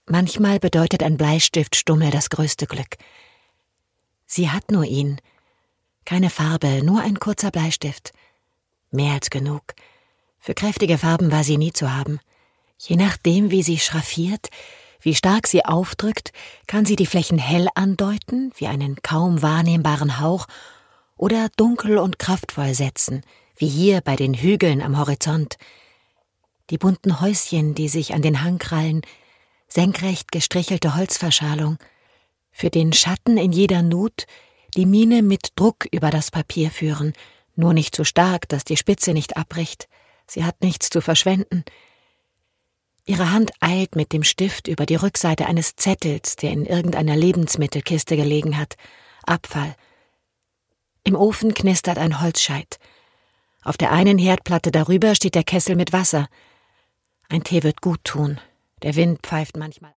Manchmal bedeutet ein Bleistiftstummel das größte Glück. Sie hat nur ihn. Keine Farbe, nur ein kurzer Bleistift. Mehr als genug. Für kräftige Farben war sie nie zu haben. Je nachdem, wie sie schraffiert, wie stark sie aufdrückt, kann sie die Flächen hell andeuten, wie einen kaum wahrnehmbaren Hauch, oder dunkel und kraftvoll setzen, wie hier bei den Hügeln am Horizont. Die bunten Häuschen, die sich an den Hang krallen, senkrecht gestrichelte Holzverschalung, für den Schatten in jeder Nut die Mine mit Druck über das Papier führen, nur nicht so stark, dass die Spitze nicht abbricht. Sie hat nichts zu verschwenden. Ihre Hand eilt mit dem Stift über die Rückseite eines Zettels, der in irgendeiner Lebensmittelkiste gelegen hat. Abfall. Im Ofen knistert ein Holzscheit. Auf der einen Herdplatte darüber steht der Kessel mit Wasser. Ein Tee wird gut tun. Der Wind pfeift manchmal.